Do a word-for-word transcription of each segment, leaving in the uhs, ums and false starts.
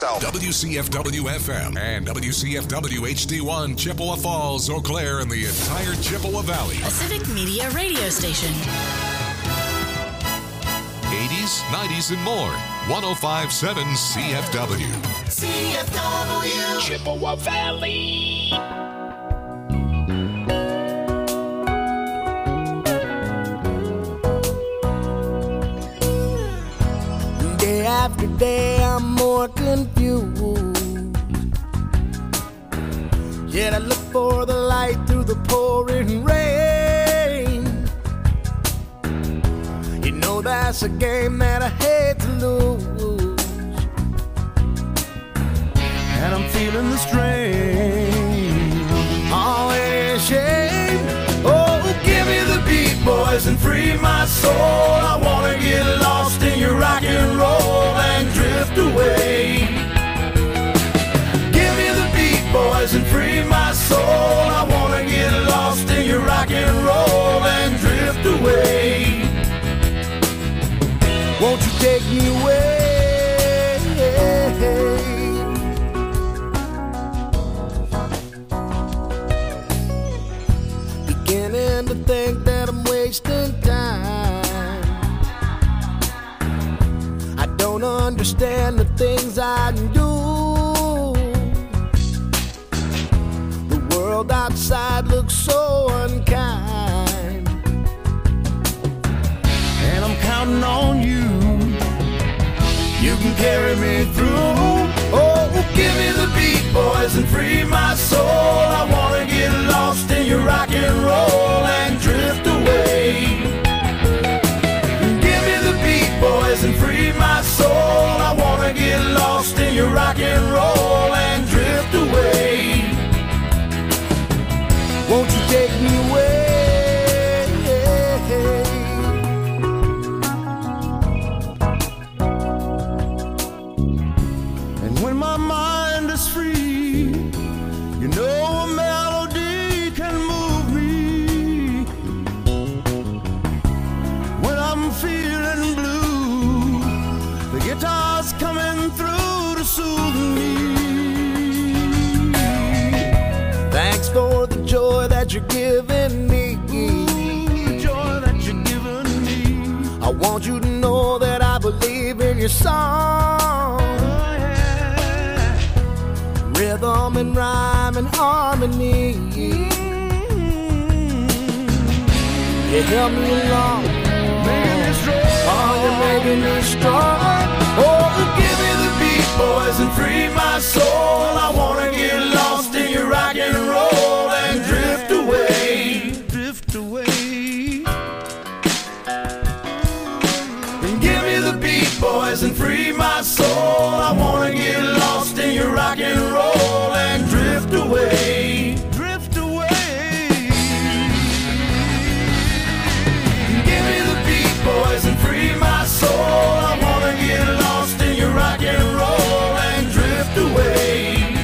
W C F W F M and W C F W H D one, Chippewa Falls, Eau Claire, and the entire Chippewa Valley. A Civic Media radio station. eighties, nineties, and more. one oh five point seven C F W. C F W. Chippewa Valley. Day after day, I'm more confused. Yet I look for the light through the pouring rain. You know that's a game that I hate to lose, and I'm feeling the strain. Oh, it is shame. Oh, give me the beat, boys, and free my soul. I wanna get lost in your rock and roll and drift away. Give me the beat, boys, and free my soul. I wanna get lost in your rock and roll and drift away. Won't you take me away? Beginning to think that I'm wasting time. I don't understand the things I do. The world outside looks so unkind, and I'm counting on you. You can carry me through. Oh, give me the beat, boys, and free my soul. I wanna get lost in your rock and roll and drift away. Give me the beat, boys, and free my soul. I wanna get lost in your rock and roll and drift away. Won't you take me away? And when my mind is free, you know a melody can move me. When I'm feeling blue, the guitar's coming through to soothe me. Thanks for the joy that you're giving me. The joy that you're giving me. I want you to know that I believe in your song. Oh, yeah. Rhythm and rhyme and harmony. Mm-hmm. You help me along, making me strong. Oh, you're making me strong. Oh, give me the beat, boys, and free my soul. I wanna get lost in your rock and roll and drift away, drift away. And give me the beat, boys, and free my soul. I wanna get lost in your rock and roll and drift away, drift away. Give me the beat, boys, and free my soul. I wanna get lost in your rock and roll and drift away.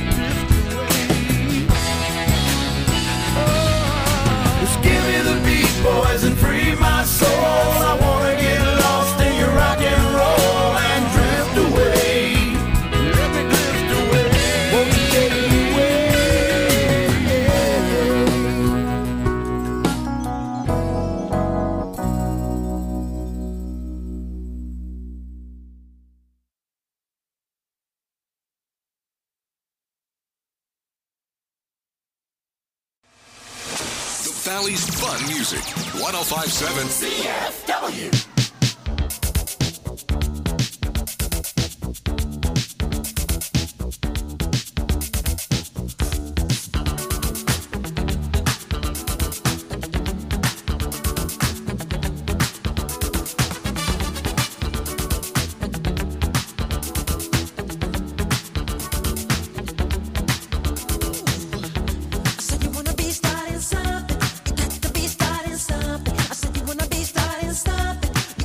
Just give me the beat, boys, and free my soul. I wanna get lost in your rock and roll and drift away. Let me drift away. Won't you take me away? The Valley's fun music. one oh five point seven C F W. I said you wanna be starting something. You got to be starting something. I said you wanna be starting something.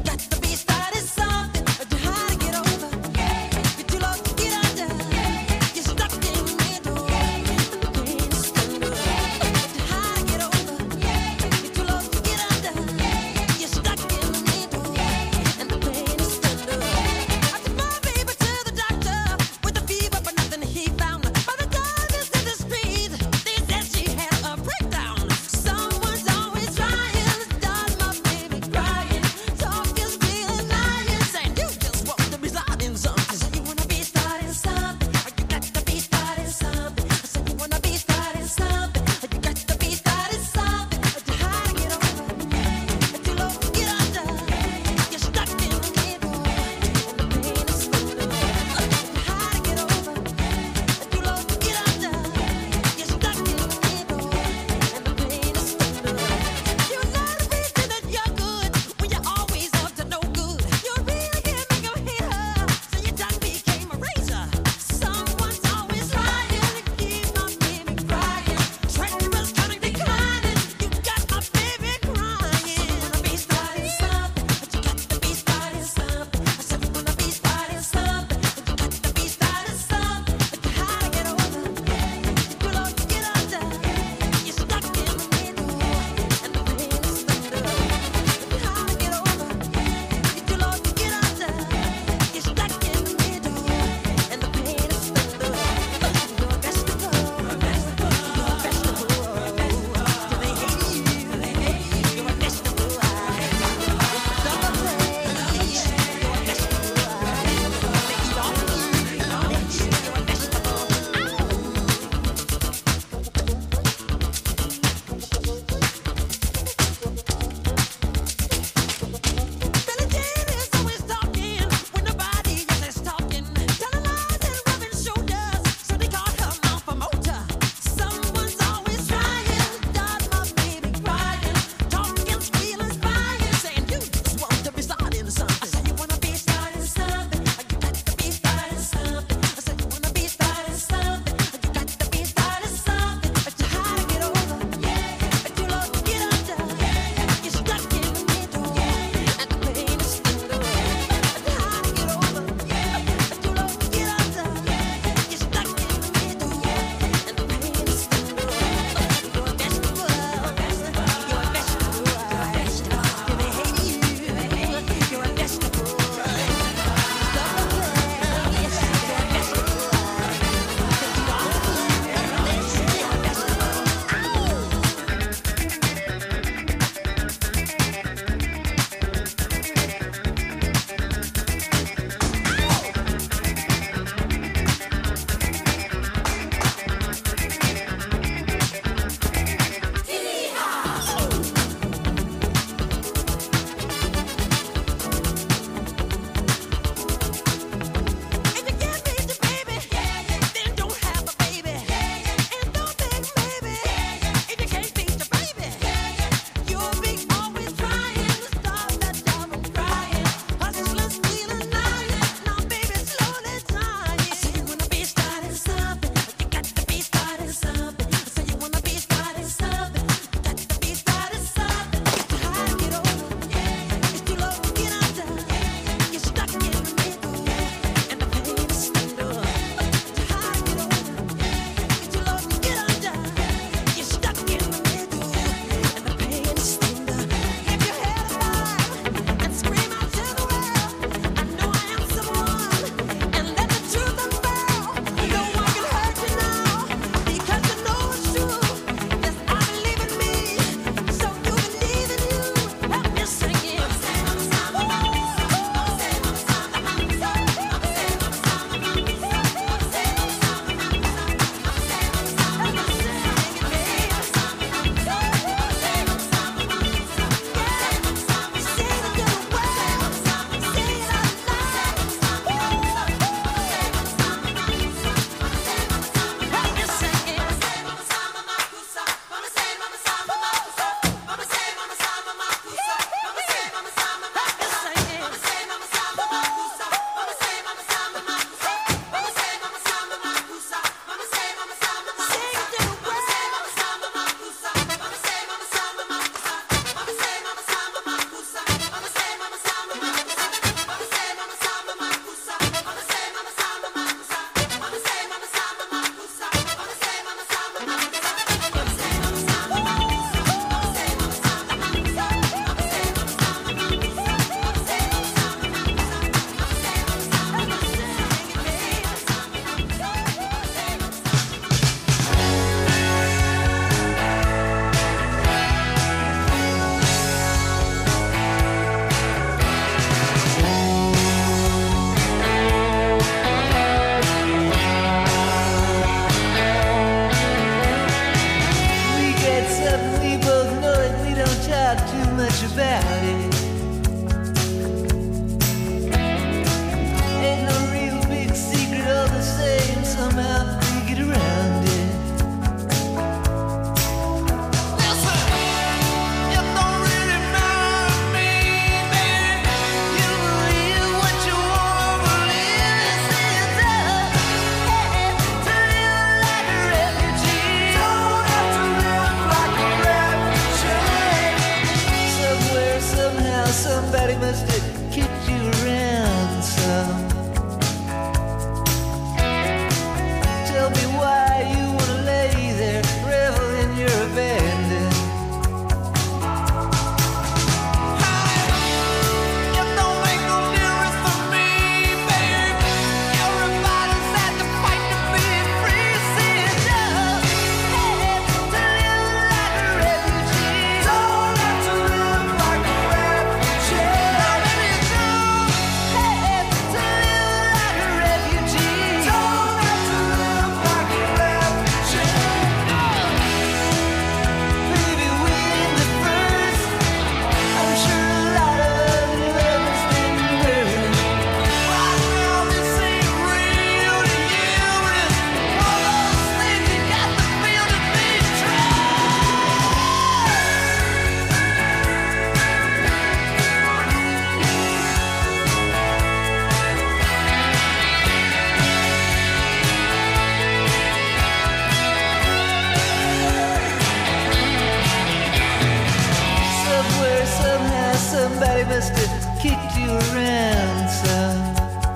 must have kicked you around some.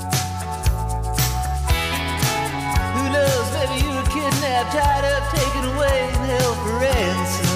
Who knows, maybe you were kidnapped, tied up, taken away, and held for ransom.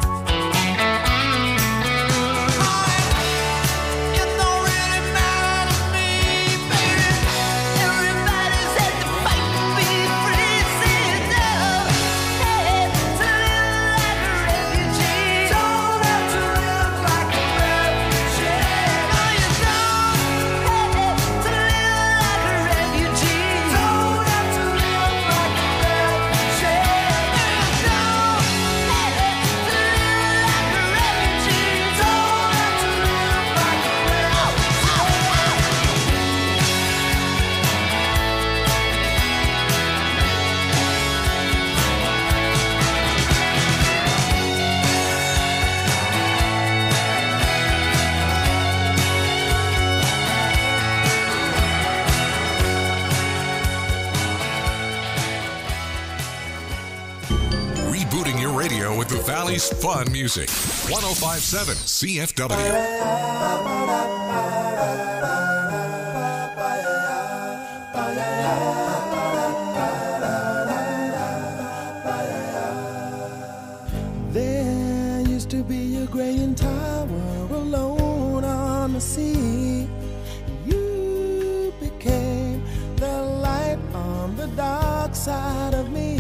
With the Valley's fun music. one oh five point seven C F W. There used to be a graying tower alone on the sea. You became the light on the dark side of me.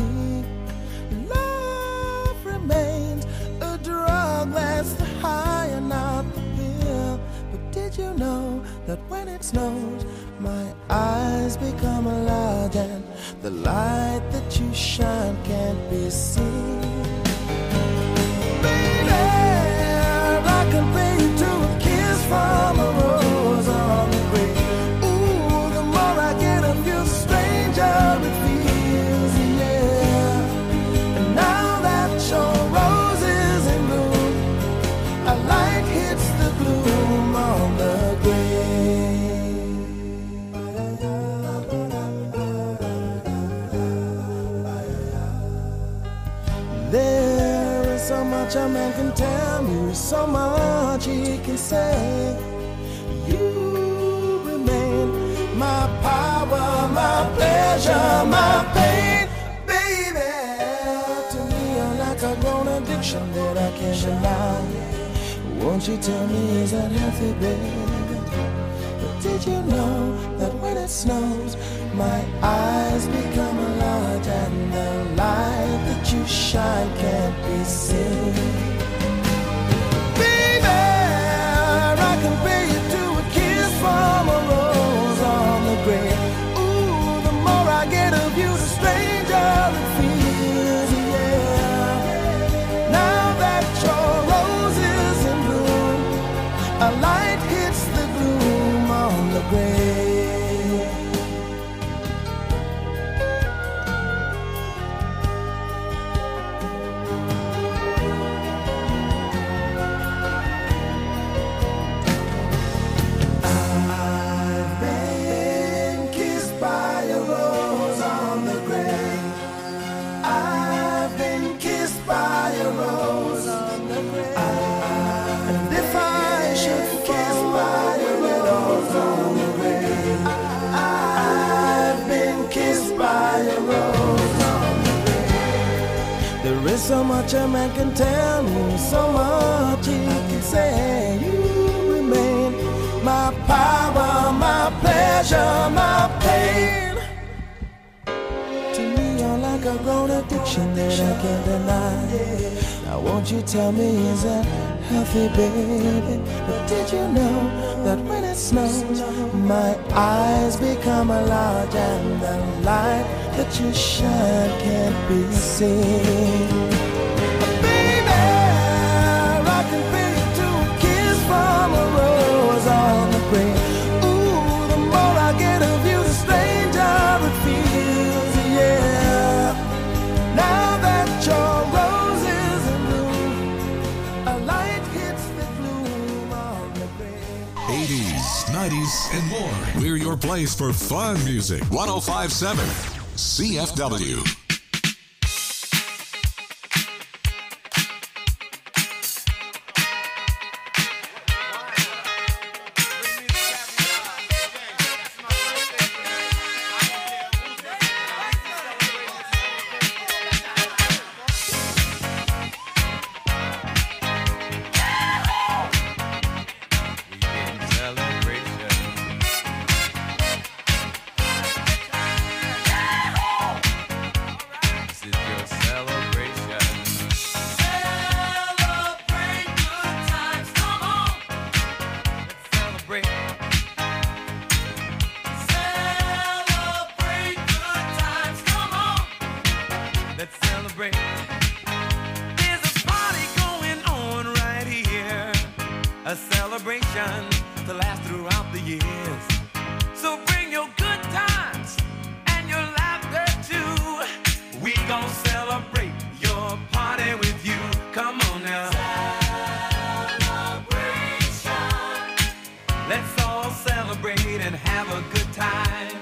A drug that's the high and not the pill. But did you know that when it snows, my eyes become large and the light that you shine can't be seen? Baby, I compare you to a kiss from a rose on the grave. Ooh, the more I get of you, the stranger it feels, yeah. And now that you're a light hits the gloom on the grave. There is so much a man can tell you, so much he can say. You remain my power, my pleasure, my pain. Baby, to me you're like a grown addiction that I can't deny. Won't you tell me, is that healthy, baby? But did you know that when it snows, my eyes become large and the light that you shine can't be seen? Baby, I compare you to a kiss from a rose on the grave. Ooh, the more I get of you, the stranger it feels, yeah. Now that your rose is in bloom, a light hits the gloom on the grave. I've been kissed by a rose on the grave. I've been kissed by a rose on the grave. And if I should kiss by a rose on the grave, I've been kissed by a rose on the grave. There is so much a man can tell me, so much he can say. You remain my power, my pleasure, my pain. To me you're like a grown addiction that I can't deny. Now won't you tell me, is that healthy, baby? But did you know that when it snows, my eyes become large and the light that you shine can't be seen? Baby, I can feel you to a kiss from a rose on the grave. Ooh, the more I get of you, the stranger it feels, yeah. Now that your rose is in bloom, a light hits the gloom on the grave. eighties, nineties, and more. We're your place for fun music. one oh five point seven C F W. celebration to last throughout the years. So bring your good times and your laughter too. We gon' celebrate your party with you. Come on now. Celebration. Let's all celebrate and have a good time.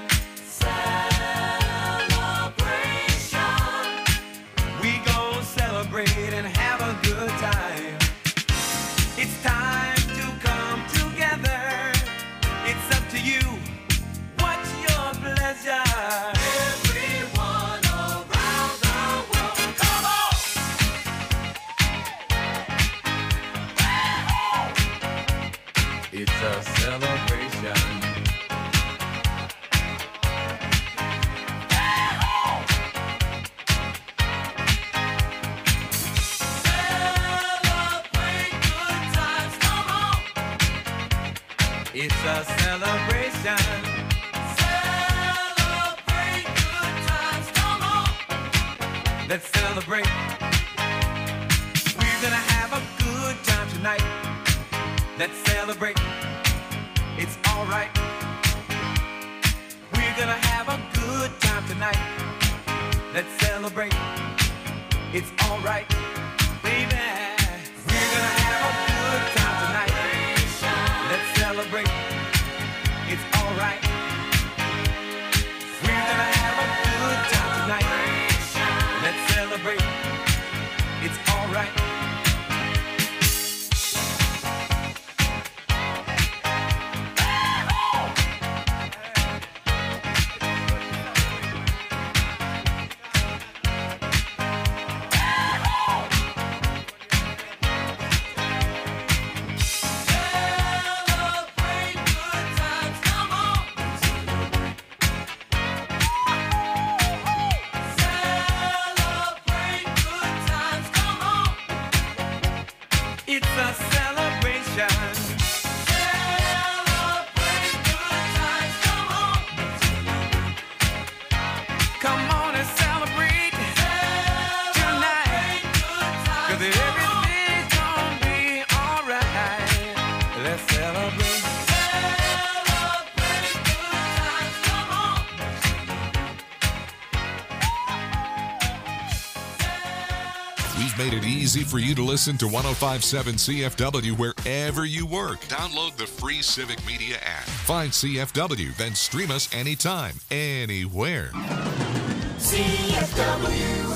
Celebration. We gon' celebrate and have a good time. It's time to come together. It's up to you. What's your pleasure? Everyone around the world, come on! It's a celebration. Celebrate good times, come on! It's a celebration. Celebrate good times, come on! Let's celebrate. We're gonna have a good time tonight. Let's celebrate. It's alright. We're gonna have a good time tonight. Let's celebrate. It's alright, baby. We're gonna have a good time tonight. Let's celebrate. It's alright. We're gonna have a good time tonight. Let's celebrate. It's alright. Celebrate good times, come on. Celebrate good times, come on. It's a celebration. Celebrate good times, come on. Come on and celebrate tonight. 'Cause everything's gonna be alright. Let's celebrate. Celebrate good times, come on. We've made it easy for you to listen to one oh five point seven C F W wherever you work. Download the free Civic Media app. Find C F W, then stream us anytime, anywhere. C F W.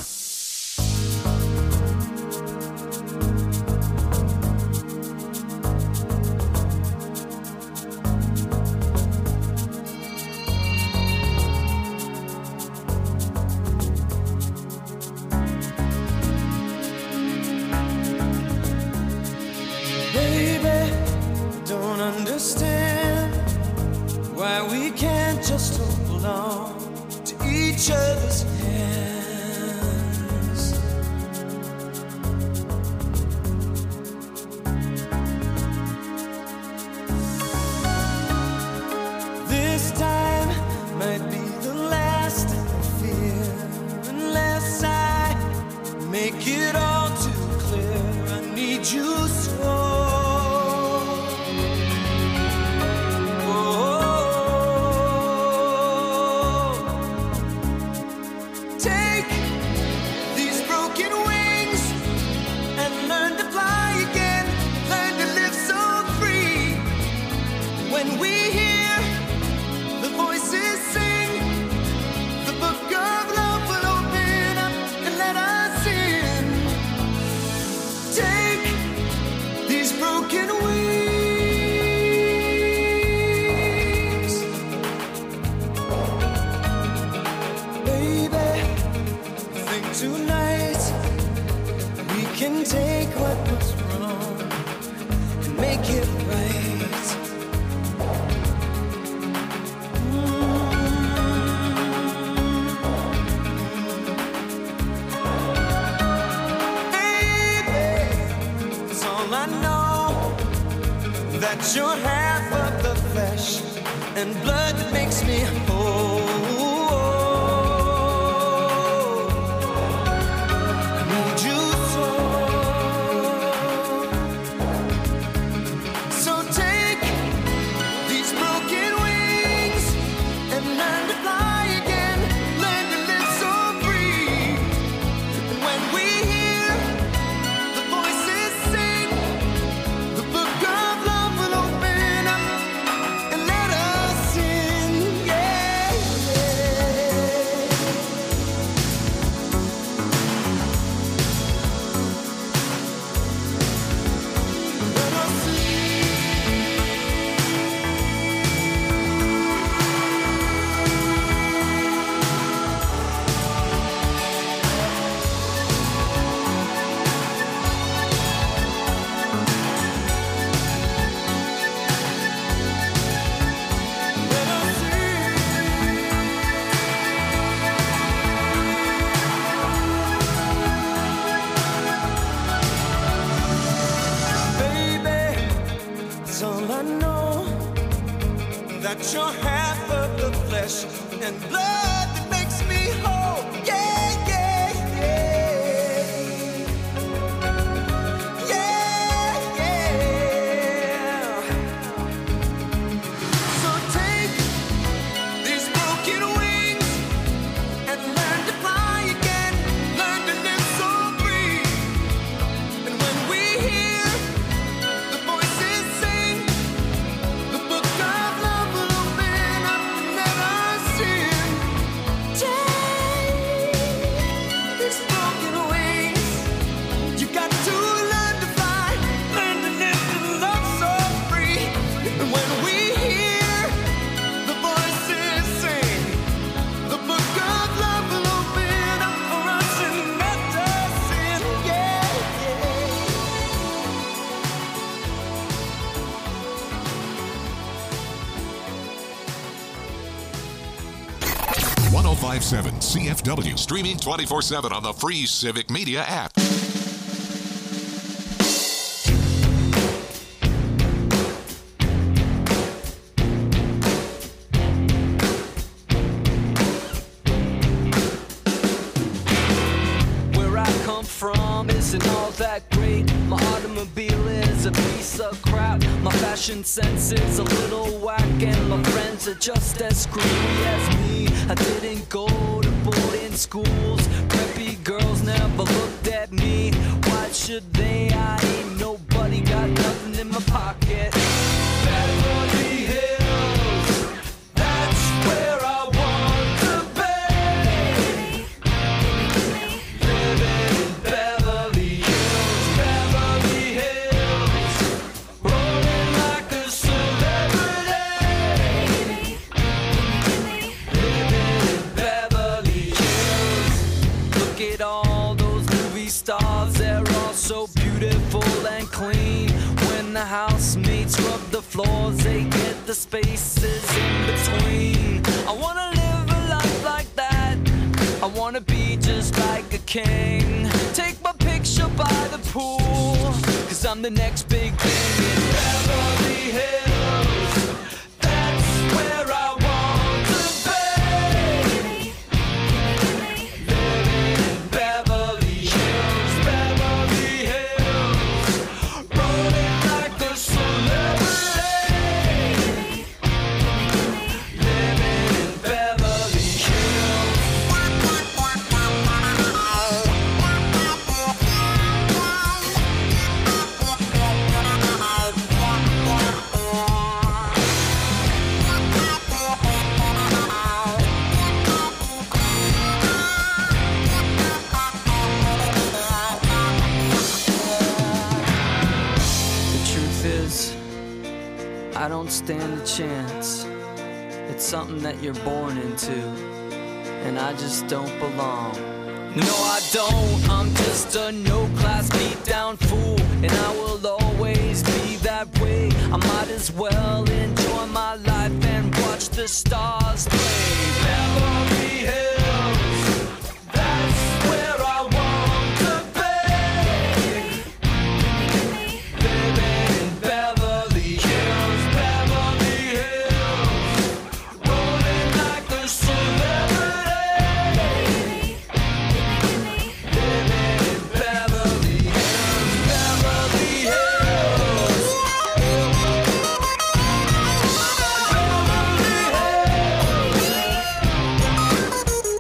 Baby, don't understand why we can't just hold on to each other's hands. This time might be the last I fear, unless I make it all too clear. I need you so. Take these broken wings and learn to fly again. Learn to live so free. When we hear the voices sing, the book of love will open up and let us in. Take these broken wings, baby. Think tonight we can take what was wrong and make it right. Baby, it's all I know, that you're half of the flesh and blood that makes me whole. I need you so. So take you're half of the flesh and blood that makes me whole. Yeah, yeah, yeah. Yeah, yeah. So take these broken wings and learn to fly again. Learn to live so free. And when we hear the voices sing, the book of love will open up and let us in. Take these broken wings. You got to learn to fly, learn to live and love so free. And when we hear the voices sing, the book of love will open up for us and let us in. Yeah, one oh five point seven C F W, streaming twenty-four seven on the free Civic Media app. Where I come from isn't all that great. My automobile is a piece of crap. My fashion sense is a little whack, and my friends are just as screwy as me. I didn't go to boarding schools. Preppy girls never looked at me. Why should they? I ain't nobody, got nothing in my pocket. Beverly Hills, that's where I want to be. Living in Beverly Hills, Beverly Hills, rolling like a celebrity. Living in Beverly Hills. Look at all those movie stars, they're all so beautiful and clean. When the housemates rub the floors, they get the spaces in between. I wanna live a life like that. I wanna be just like a king. Take my picture by the pool, cause I'm the next big thing in Beverly Hills. That's where I want to be. Living in Beverly Hills, Beverly Hills, rolling like a celebrity. Living in Beverly Hills. The truth is, I don't stand a chance. It's something that you're born into, and I just don't belong. No, I don't. I'm just a no-class beat-down fool, and I will always be that way. I might as well enjoy my life and watch the stars play. Beverly Hills, that's where I want to be. Living in Beverly Hills, Beverly Hills, rolling like a celebrity. Living in Beverly Hills, Beverly Hills. Beverly Hills.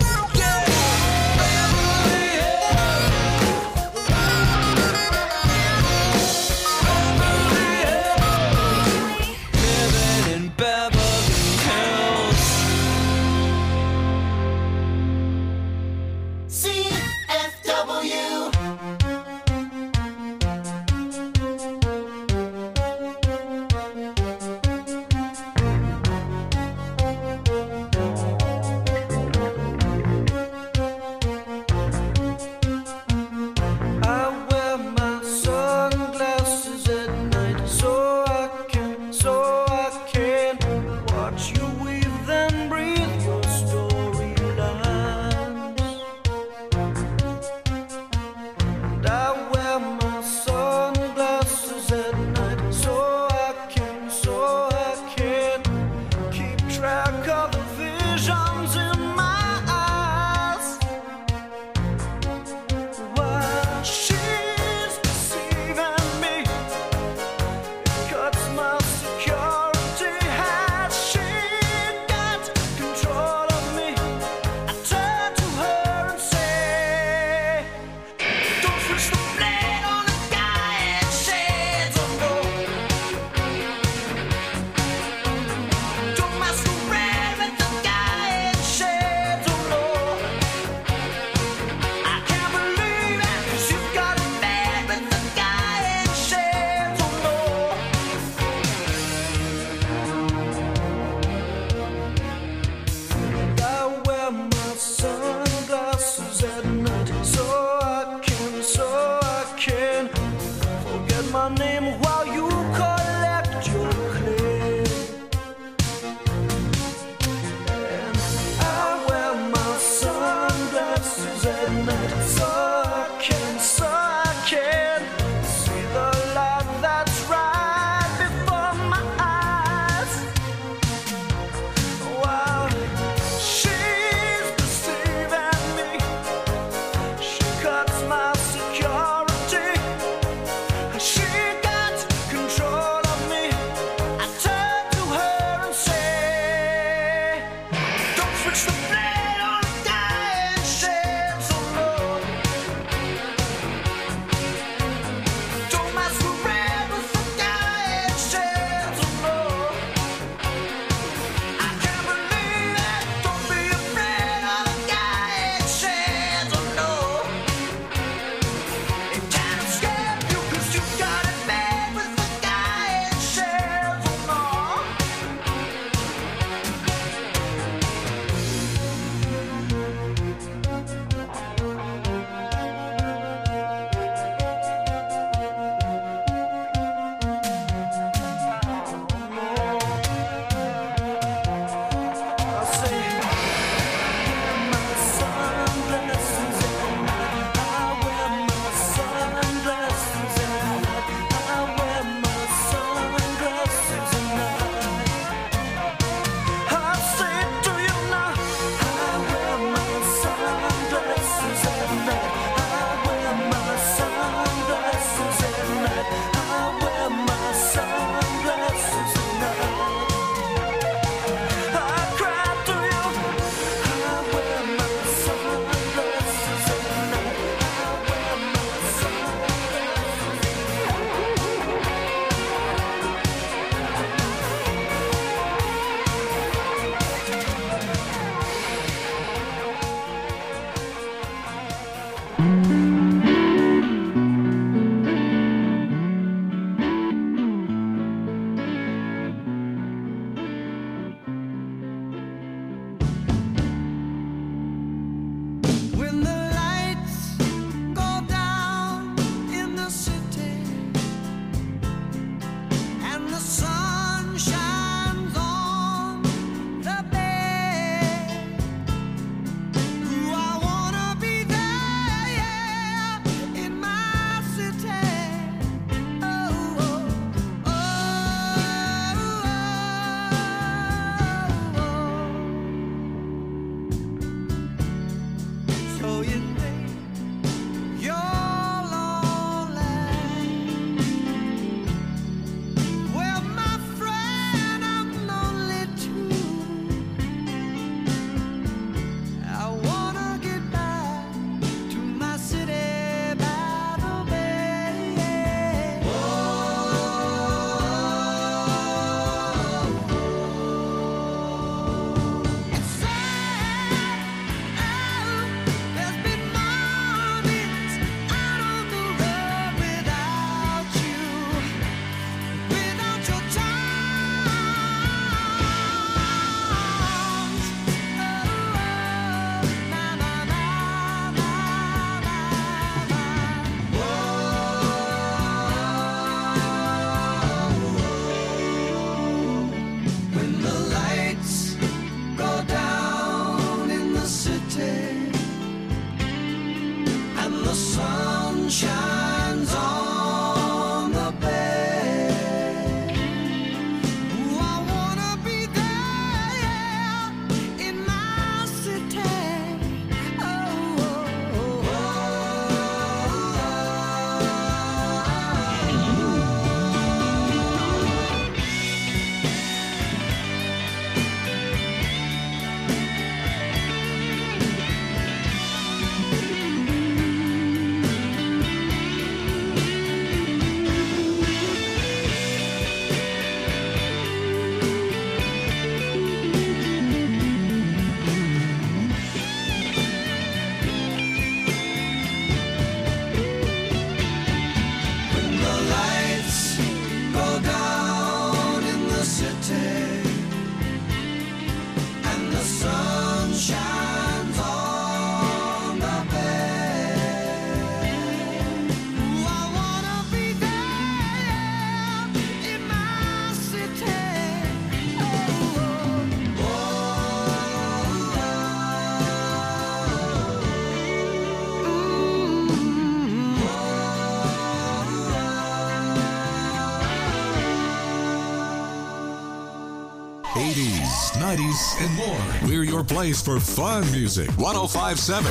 eighties, nineties, and more. We're your place for fun music. one oh five point seven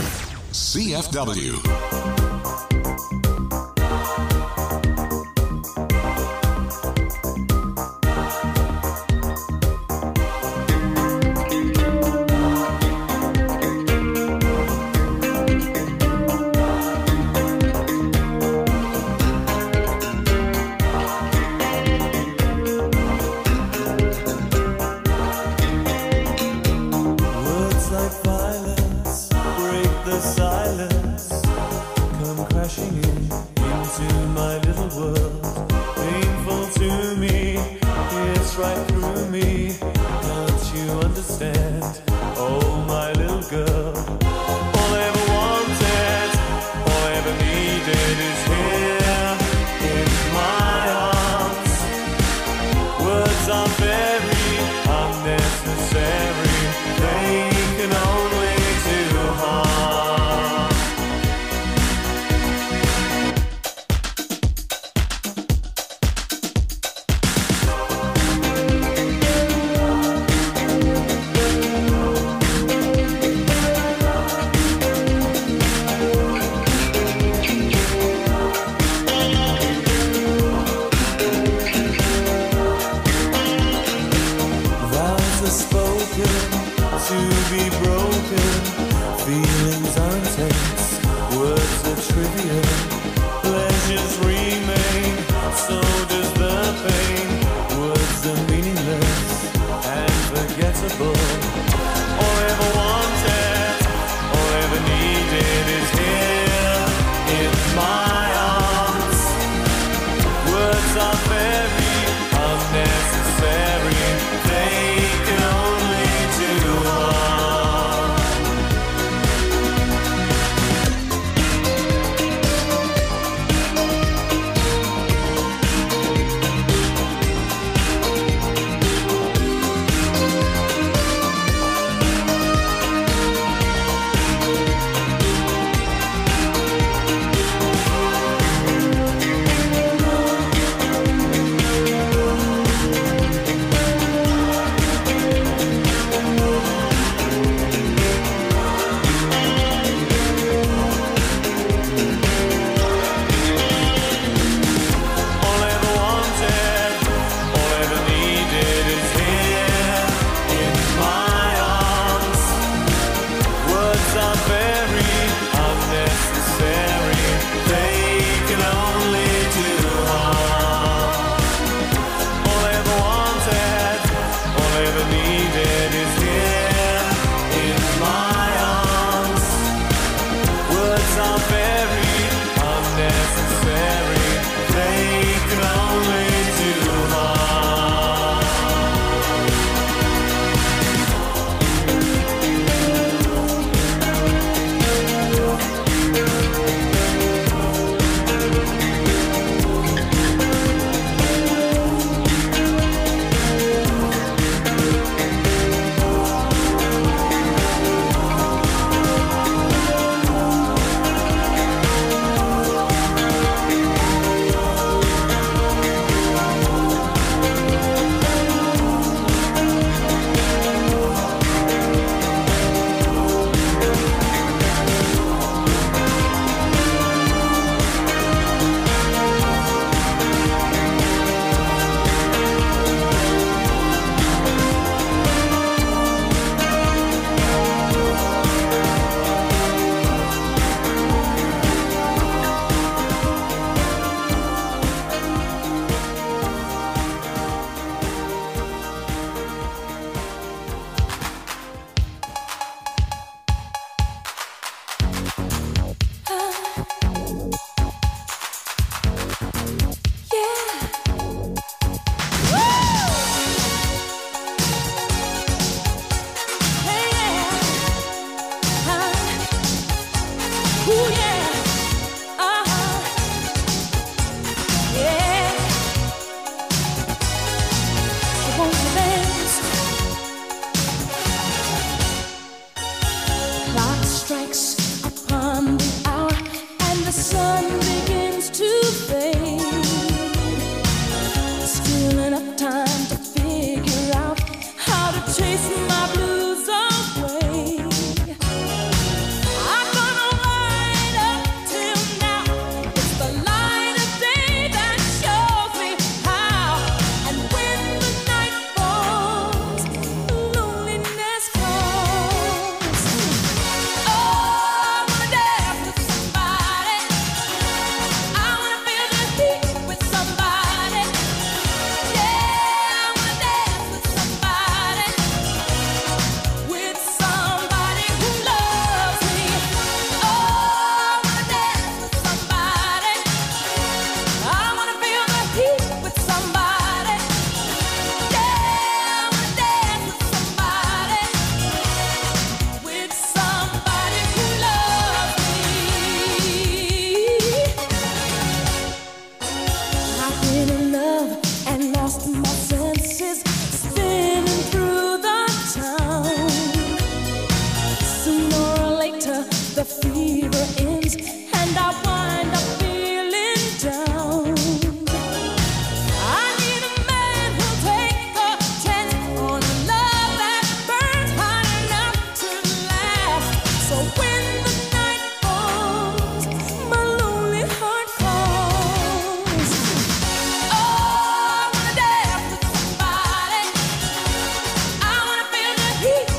C F W. Words like violence break the silence. Come words are very unnecessary. They can only do harm.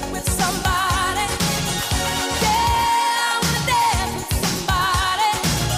Somebody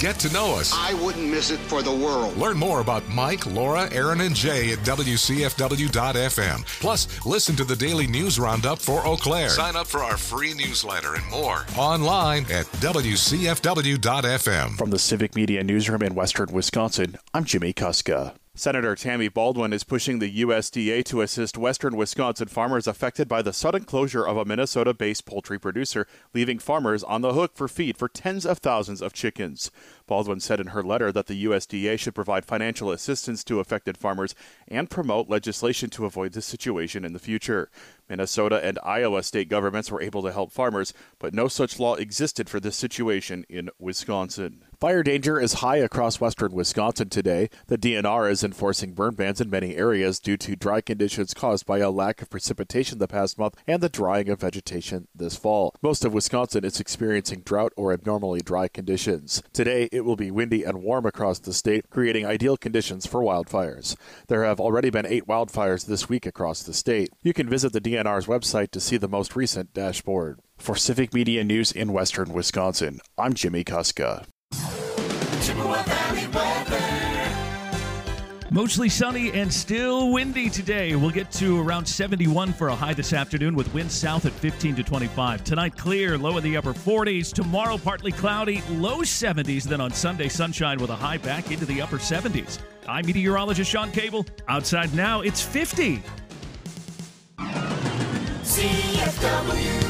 get to know us. I wouldn't miss it for the world. Learn more about Mike, Laura, Aaron, and Jay at W C F W dot F M. Plus, listen to the daily news roundup for Eau Claire. Sign up for our free newsletter and more online at W C F W dot F M. From the Civic Media Newsroom in Western Wisconsin, I'm Jimmy Kuska. Senator Tammy Baldwin is pushing the U S D A to assist Western Wisconsin farmers affected by the sudden closure of a Minnesota-based poultry producer, leaving farmers on the hook for feed for tens of thousands of chickens. Baldwin said in her letter that the U S D A should provide financial assistance to affected farmers and promote legislation to avoid this situation in the future. Minnesota and Iowa state governments were able to help farmers, but no such law existed for this situation in Wisconsin. Fire danger is high across western Wisconsin today. The D N R is enforcing burn bans in many areas due to dry conditions caused by a lack of precipitation the past month and the drying of vegetation this fall. Most of Wisconsin is experiencing drought or abnormally dry conditions. Today, it will be windy and warm across the state, creating ideal conditions for wildfires. There have already been eight wildfires this week across the state. You can visit the D N R's website to see the most recent dashboard. For Civic Media News in Western Wisconsin, I'm Jimmy Kuska. Chippewa Valley weather. Mostly sunny and still windy today. We'll get to around seventy-one for a high this afternoon with winds south at fifteen to twenty-five. Tonight, clear, low in the upper forties. Tomorrow, partly cloudy, low seventies. Then on Sunday, sunshine with a high back into the upper seventies. I'm meteorologist Sean Cable. Outside now, it's fifty. C F W.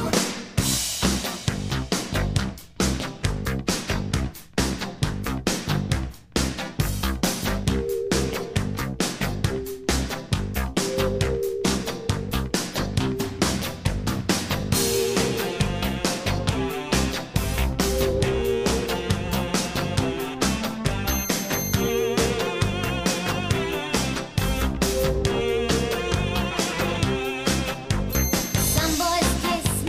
Some boys kiss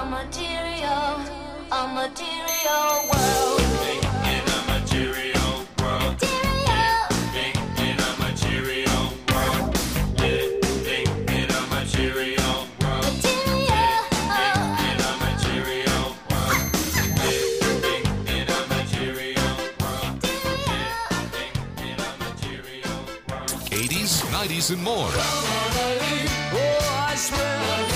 material, a material world. Living in a material world. Living in a material world. Living in a material world. Living in a material world. Living in a material world. Living in a material world. eighties, nineties, and more. Oh, I swear.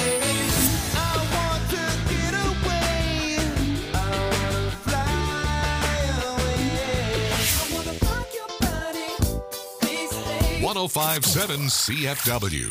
one oh five point seven C F W.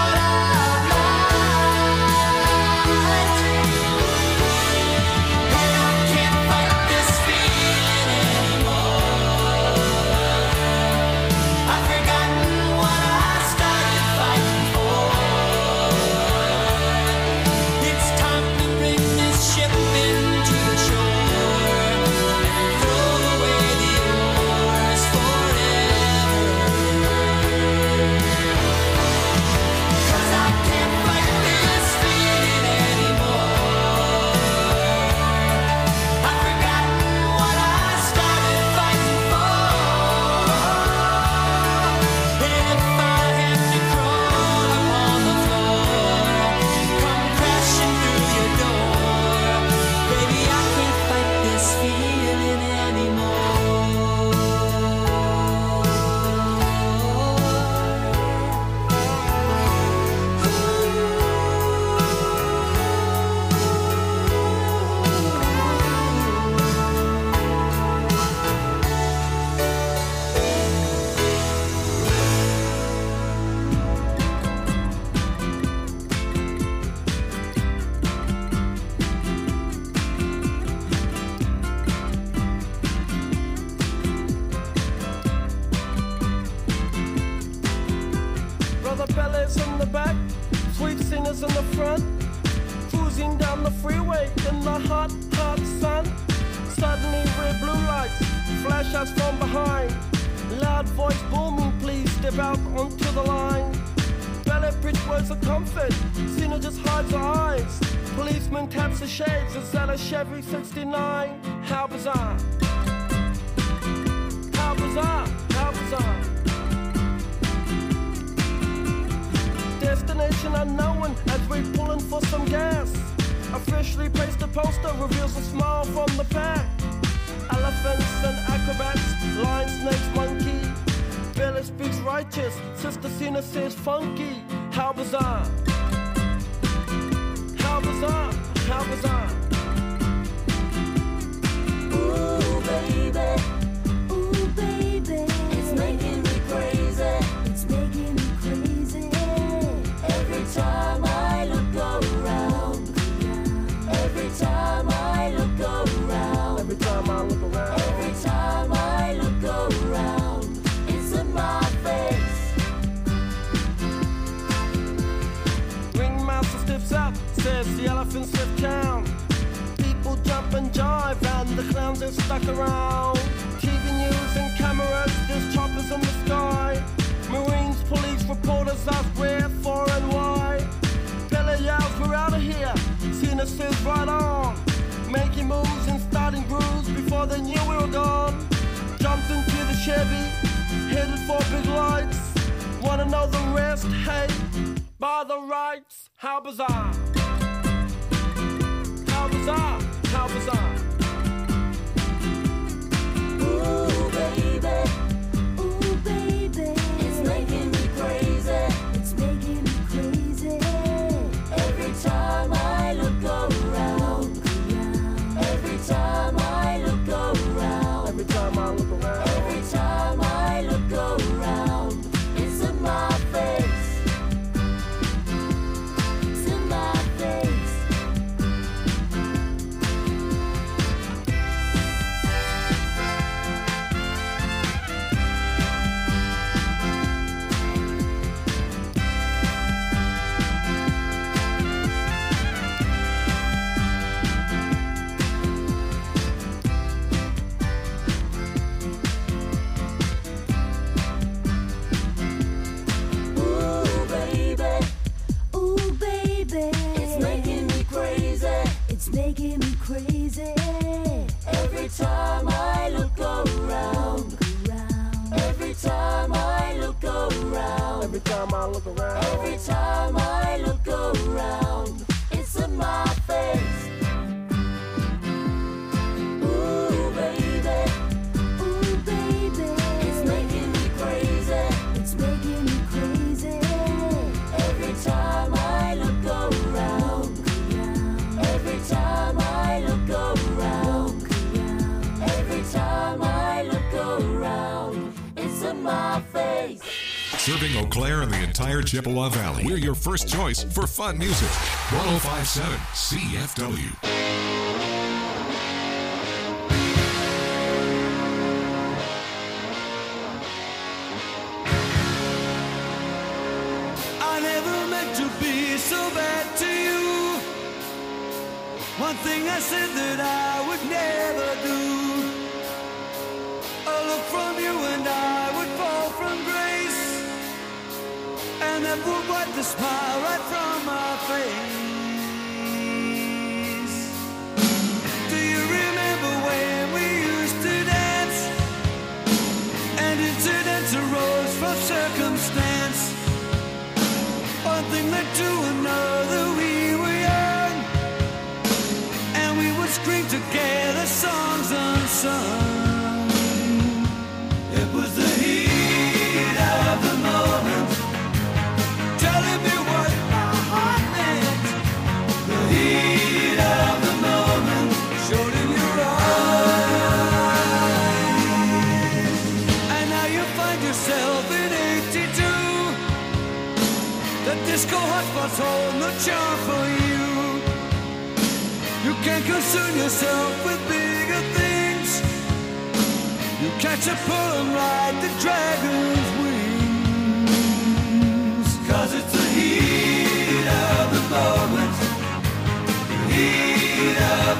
Yeah. Fellas in the front, cruising down the freeway in the hot, hot sun. Suddenly red blue lights flash us from behind. Loud voice booming, please step out onto the line. Ballet bridge words of comfort, Cena just hides her eyes. Policeman taps the shades, is that a Chevy sixty-nine? How bizarre. How bizarre, how bizarre. Destination unknown as we're pulling for some gas. Officially placed a poster reveals a smile from the pack. Elephants and acrobats, lion, snakes, monkey. Billy speaks righteous, Sister Cena says funky. How bizarre. How bizarre, how bizarre. Ooh, baby. Ooh, baby. It's making me crazy. It's making me crazy. Every time I look around. Every time I look around. Every time I look around. Every time I look around. It's in my face. Ringmaster steps up, says the elephants left town. People jump and jive and the clowns are stuck around. T V news and cameras, there's choppers in the sky. Marines, police, reporters ask where, for and why. Bella yells, we're out of here. Cena says right on. Making moves and starting grooves before they knew we were gone. Jumped into the Chevy, headed for big lights. Wanna know the rest? Hey, by the rights. How bizarre. How bizarre, how bizarre. Ooh, baby. Ooh, baby. It's making me crazy. It's making me crazy. Every time I look around. Every time I look around. Every time I look around. Every time I look around. It's in my face. It's in my face. Ooh, baby. Ooh, baby. It's making me crazy. It's making me crazy. Every time I look around. Every time I look around. Every time I look around. Every time I look around. It's in my face. Ooh, baby. Ooh, baby. It's making me crazy. It's making me crazy. Every time I look around. Every time I look around. Every time I look around. It's in my face. Serving Eau Claire and the entire Chippewa Valley. We're your first choice for fun music. one oh five point seven C F W. I never meant to be so bad to you. One thing I said that I would never do. A look from you and I would fall from grace, and that would wipe the smile right from my face. Do you remember when we used to dance? And incidents arose from circumstance. One thing led to another, we were young, and we would scream together songs unsung. It was the heat of the moment, telling me what my heart meant. The heat of the moment showed in your eyes. And now you find yourself in eighty-two. The disco hotspots hold no charm for you. You can't concern yourself with bigger things. You catch a pull and ride the dragon's wings. Cause it's the heat of the heat of